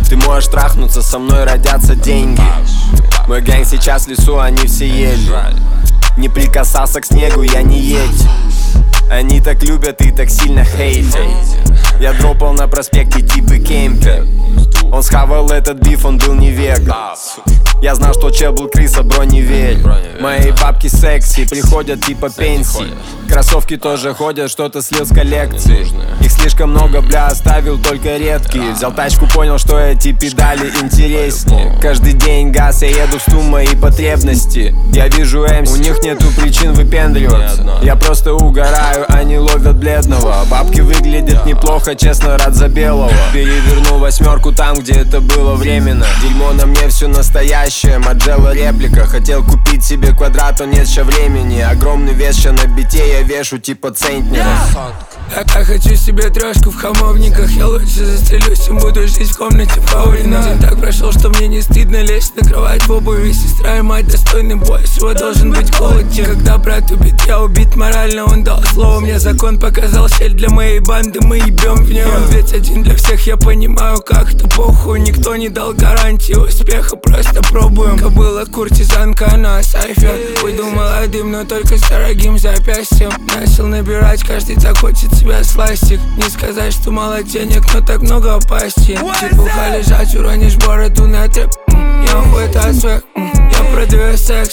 Ты можешь трахнуться, со мной родятся деньги. Мой гэнг сейчас в лесу, они все ели. Не прикасался к снегу, я не едь. Они так любят и так сильно хейтят. Я дропал на проспекте типы кемпер. Он схавал этот биф, он был не веган. Я знал, что чел был крыса, бро, не верь. Мои бабки секси, приходят типа пенсии. Кроссовки тоже ходят, что-то слил с коллекции. Их слишком много, бля, оставил только редкие. Взял тачку, понял, что эти педали интереснее. Каждый день газ, я еду в сту, мои потребности. Я вижу МС, у них нету причин выпендриваться. Я просто угораю, они ловят бледного. Бабки выглядят неплохо, честно, рад за белого. Перевернул восьмерку там, где это было временно. Дерьмо на мне все настоящее, Маджелла реплика. Хотел купить себе квадрат, но нет ща времени. Огромный вес ща на бите, я вешу типа центнера. Я хочу себе трешку в хамовниках. Я лучше застрелюсь и буду жить в комнате Паулина. День так прошел, что мне не стыдно лезть на кровать в обуви. Сестра и мать достойный бой, всего должен быть голод. Когда брат убит, я убит морально. Он дал слово, мне закон показал щель для моей банды. Мы ебем в нее. Он ведь один для всех, я понимаю, как-то похуй. Никто не дал гарантии успеха, просто пробуем. Кобыла куртизанка на сайфе. Уйду молодым, но только с дорогим запястьем. Начал набирать, каждый так хочет себя сластик. Не сказать, что мало денег, но так много опасти. Чепуха лежать, уронишь бороду на трэп. Я охуетаю свек, я продаю секс.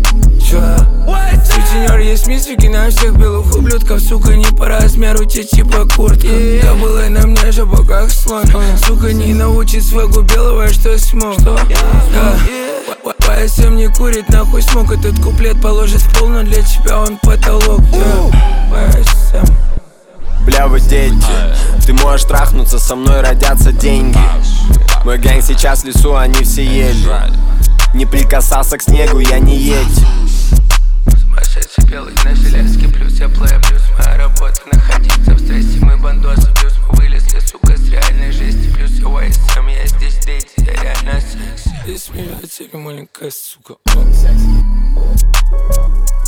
Сутенер есть мистики на всех белых ублюдков. Сука, не по размеру, те типа куртка. Кобыла на мне жопа как слон. Сука, не научит свегу белого, что смог. ПСМ не курит, нахуй смог. Этот куплет положит в пол, но для тебя он потолок. ПСМ. Бля, вы дети, ты можешь трахнуться, со мной родятся деньги. Мой гэнг сейчас в лесу, они все ели. Не прикасался к снегу, я не едь. Сумасшедший белый на железке, плюс теплая, плюс моя работа. Находиться в стрессе, мы бандосы, плюс мы вылезли, сука, с реальной жести. Плюс я ОСМ, я здесь дети, я реально секси. Здесь смеется маленькая сука.